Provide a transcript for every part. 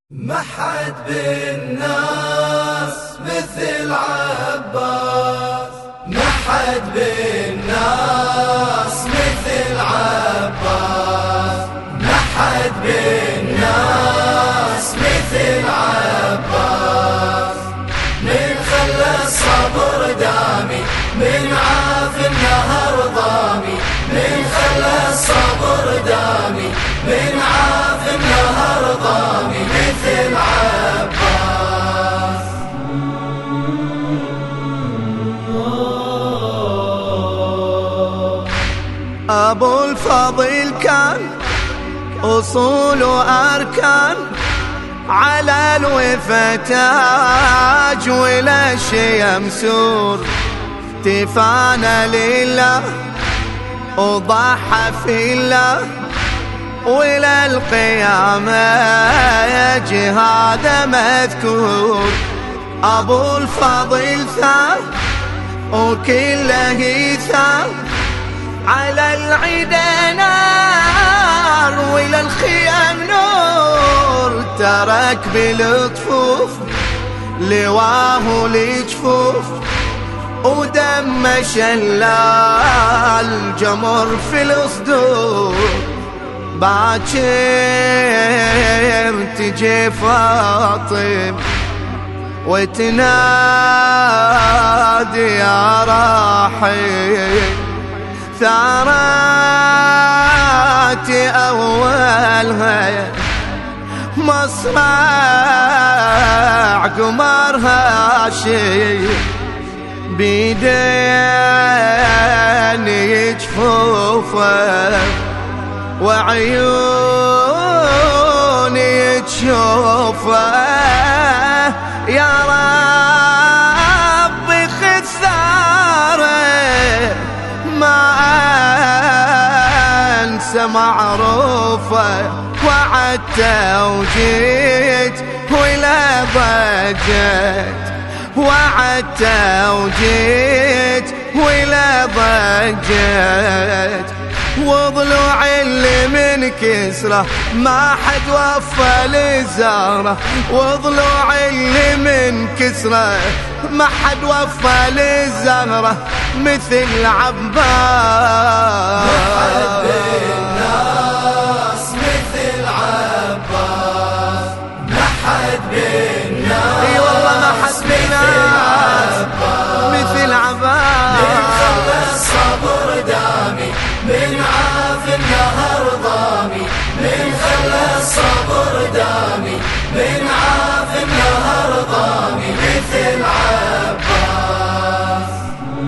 محد بالناس مثل عباس، محد بالناس مثل عباس، محد بالناس مثل عباس. من خلى الصبر دامي، من عاف النهر ضامي، من خلى الصبر دامي، من عاف النهر ضامي مثل عباس. أبو الفضيل كان أصول وأركان، على الوفا تاج ولا شي مسور، تفانى لله وضحى في الله، ولا القيامة جهاد مذكور. أبو الفضيل ثار وكله ثار، على العدا نار ولا الخيام نور، ترك بالطفوف لواه لجفوف، ودم شلال جمر في الصدور. باكر تجي فاطم وتنادي يا راحل، ثارات أولها مصرع قمرها شي، بيدين يجفوفه وعيوني تشوفه. يا ربي خذ ثاره ما انسى معروفه، وعدت وجيت ولا ضجت، وعدت وجيت ولا ضجت. وضلوع اللي من كسره ما حد وفى لزاره، وضلوع اللي من كسره ما حد وفى لزاره مثل عباس. محد بالناس مثل عباس، محد بالناس اي والله محد بالناس مثل عباس. من خلى الصبر دامي، من عاف النهر ضامي، من خلى الصبر دامي، من عاف النهر ضامي مثل عباس.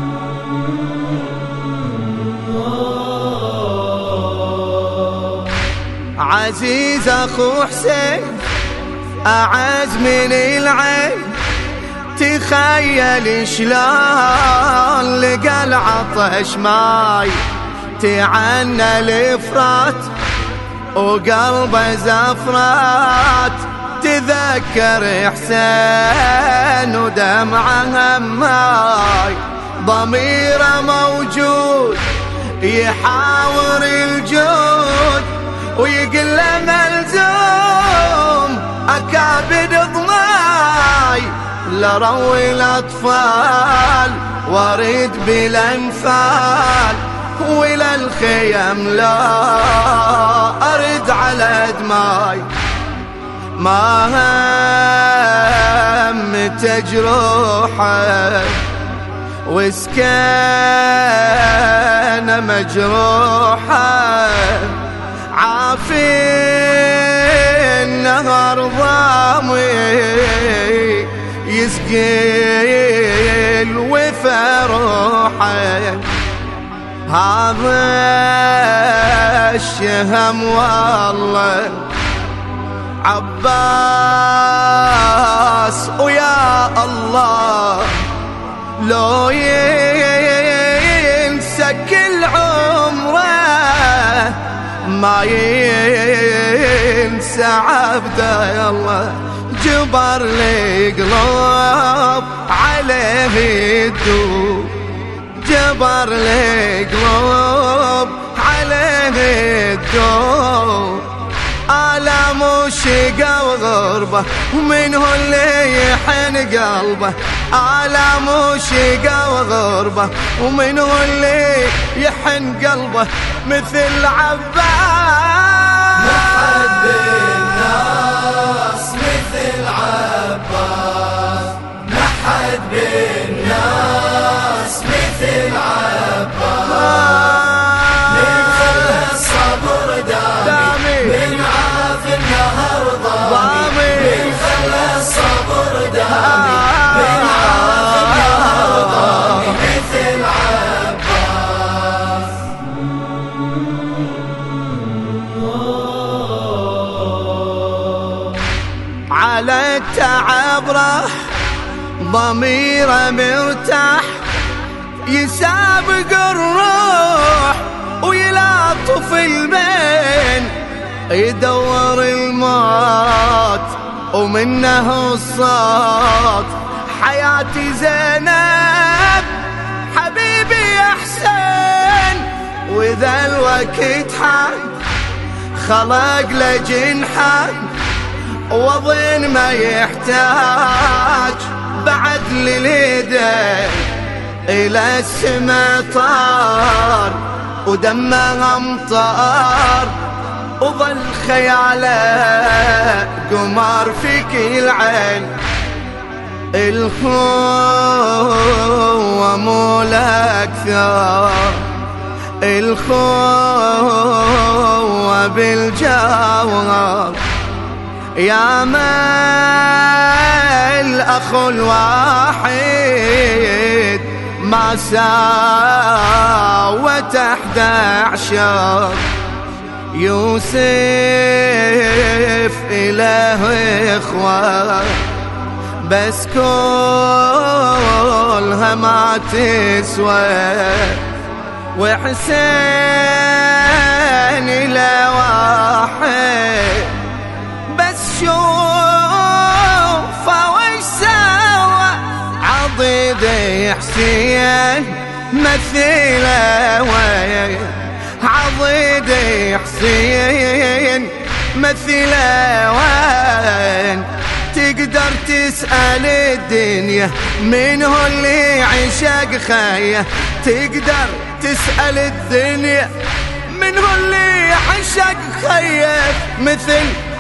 عزيز اخو حسين اعز من العين، تخيل شلون لقى العطش ماي، تعنى الافرات وقلبه زفرات، تذكر حسين ودمعه ماي، ضميره موجود يحاور الجود، ويقل ملزوم اكابد ضماي، لروي الاطفال وارد بالانفال، ولا الخيم لا ارد على دماي. ما هم تجروحه وسكانه مجروحه، عافي النهر ضامي يسقي الوفا روحه. هذا الشهم والله عباس، ويا الله لو ينسى كل عمره ما ينسى عبده. يلا جبر لي قلوب عليه يدوب، جبر لي قلوب عليه يدوب. آلام وشقا وغربة ومن هو اللي يحن قلبه آلام وشقا وغربة ومن هو اللي يحن قلبه مثل عباس نحد بالناس مثل عباس نحد بالناس مثل عباس من خلى الصبر دامي من عاف النهر ضامي من خلى الصبر دامي من عاف النهر ضامي مثل عباس على التعب راح ضميره مرتاح يسابق الروح ويلاطف البين يدور الموت ومنه الصوت حياتي زينب حبيبي يا حسين وإذا الوقت حان خلق له جنحان وظن ما يحتاج بعد لليدين إلى السما طار ودمه أمطار وظل خياله قمر في كل عين الخوة مو الأكثر الخوة بالجوهر يا ما الأخ الواحد ما ساوت 11 يوسف إله إخوة بس كلها ما تسوى وحسين إلى واحد بس شوفه وش سوى عضيد حسين مثيله وين عضيد حسين مثيله وين تقدر تسأل الدنيا من هو اللي عشق خيه تقدر تسأل الدنيا من هو اللي عشق خيه مثل